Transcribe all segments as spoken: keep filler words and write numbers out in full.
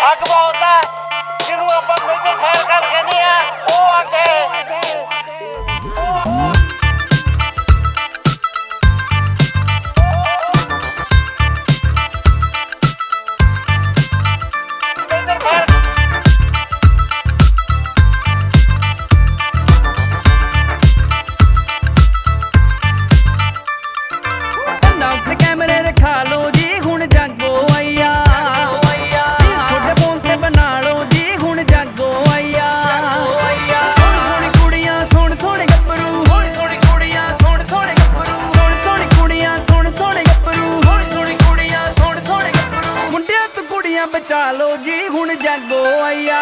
ਅੱਗ ਬਹੁਤ ਆ ਜਿਹਨੂੰ ਆਪਾਂ ਮੇਜਰ ਫਾਇਰ ਕਰ ਕਹਿੰਦੇ ਆ ਉਹ ਅੱਗੇ बचा लो जी हुण जागो आया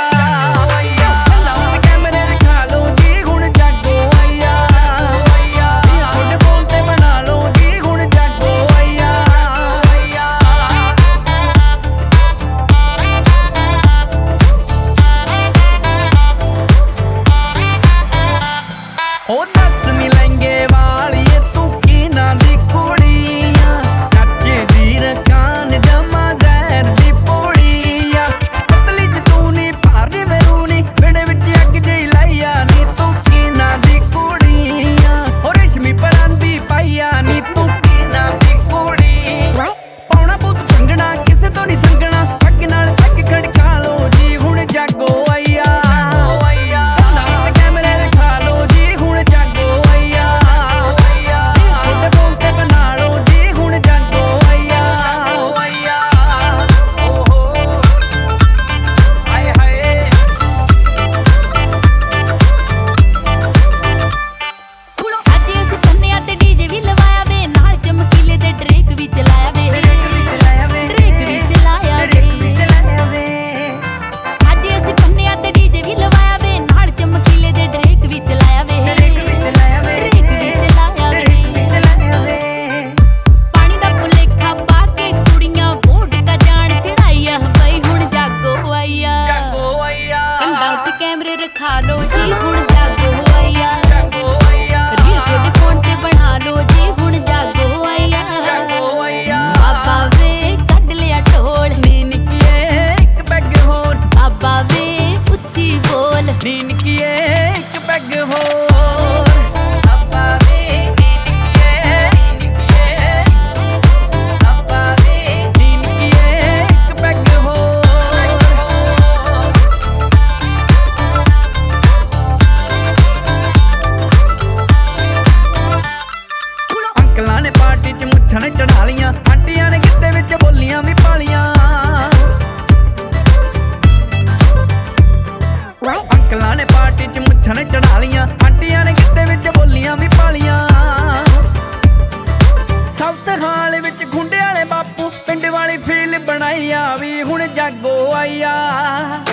कैमरे रखा लो जी हुण जागो आया थोड़े बोलते बना लो जी हुण जागो आया ओ दस नी लहंगे वाली तू की ना दी कुड़ियां कच्चे दी रकान जमा जहर दी खा लो जी हुण जागो आया रील थोड़े फोन ते बना लो जी हुण जागो आया बाबा वे कढ लिया ढोल नी निकिए एक पैग होर बाबा वे उच्ची बोल नी निकिए एक पैग होर बाबा वे नी निकिए नी निकिए बाबा वे नी निकिए एक पैग होर मुच्छां चढ़ा लियां आंटियां ने गिद्दे विच बोलियां भी पालियां अंकलां ने पार्टी च मुच्छां चढ़ा लियां आंटियां ने गिद्दे विच बोलियां भी पालियां साउथ हाल विच खुंडे वाले बापू पिंड वाली फील बनाई आ भी हुण जागो आया।